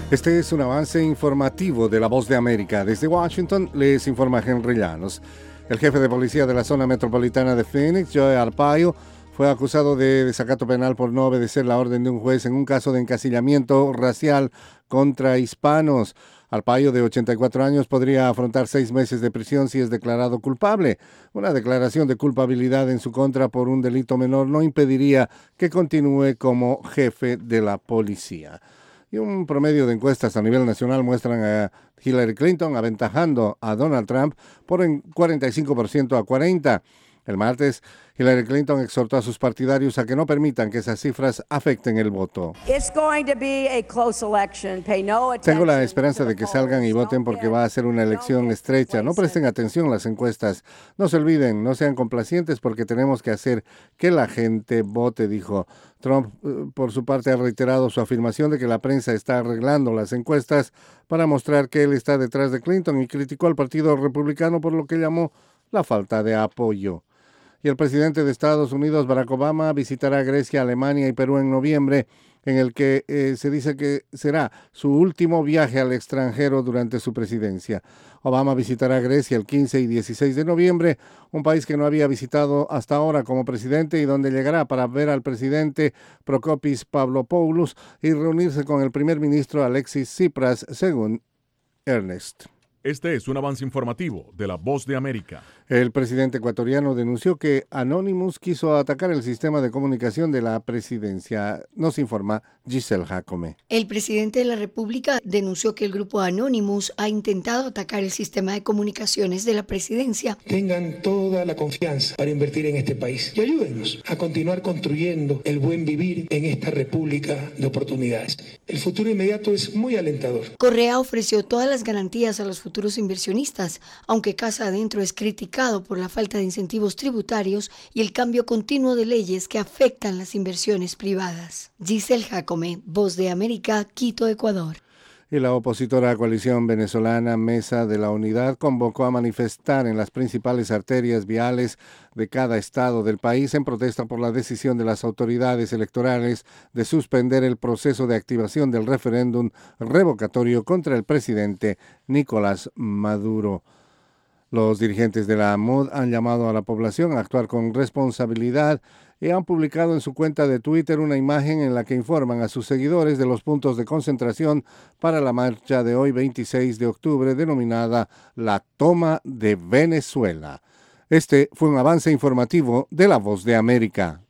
Este es un avance informativo de La Voz de América. Desde Washington les informa Henry Llanos. El jefe de policía de la zona metropolitana de Phoenix, Joe Arpaio, fue acusado de desacato penal por no obedecer la orden de un juez en un caso de encasillamiento racial contra hispanos. Arpaio, de 84 años, podría afrontar 6 meses de prisión si es declarado culpable. Una declaración de culpabilidad en su contra por un delito menor no impediría que continúe como jefe de la policía. Y un promedio de encuestas a nivel nacional muestran a Hillary Clinton aventajando a Donald Trump por 45% a 40%. El martes, Hillary Clinton exhortó a sus partidarios a que no permitan que esas cifras afecten el voto. Tengo la esperanza de que salgan y voten porque va a ser una elección estrecha. No presten atención a las encuestas. No se olviden, no sean complacientes porque tenemos que hacer que la gente vote, dijo. Trump, por su parte, ha reiterado su afirmación de que la prensa está arreglando las encuestas para mostrar que él está detrás de Clinton y criticó al Partido Republicano por lo que llamó la falta de apoyo. Y el presidente de Estados Unidos, Barack Obama, visitará Grecia, Alemania y Perú en noviembre, en el que se dice que será su último viaje al extranjero durante su presidencia. Obama visitará Grecia el 15 y 16 de noviembre, un país que no había visitado hasta ahora como presidente y donde llegará para ver al presidente Prokopis Pavlopoulos y reunirse con el primer ministro Alexis Tsipras, según Ernest. Este es un avance informativo de La Voz de América. El presidente ecuatoriano denunció que Anonymous quiso atacar el sistema de comunicación de la presidencia. Nos informa Giselle Jacome. El presidente de la República denunció que el grupo Anonymous ha intentado atacar el sistema de comunicaciones de la presidencia. Tengan toda la confianza para invertir en este país y ayúdennos a continuar construyendo el buen vivir en esta república de oportunidades. El futuro inmediato es muy alentador. Correa ofreció todas las garantías a los futuros inversionistas, aunque Casa Adentro es criticado por la falta de incentivos tributarios y el cambio continuo de leyes que afectan las inversiones privadas. Giselle Jacome, Voz de América, Quito, Ecuador. Y la opositora coalición venezolana Mesa de la Unidad convocó a manifestar en las principales arterias viales de cada estado del país en protesta por la decisión de las autoridades electorales de suspender el proceso de activación del referéndum revocatorio contra el presidente Nicolás Maduro. Los dirigentes de la MUD han llamado a la población a actuar con responsabilidad y han publicado en su cuenta de Twitter una imagen en la que informan a sus seguidores de los puntos de concentración para la marcha de hoy 26 de octubre denominada La Toma de Venezuela. Este fue un avance informativo de La Voz de América.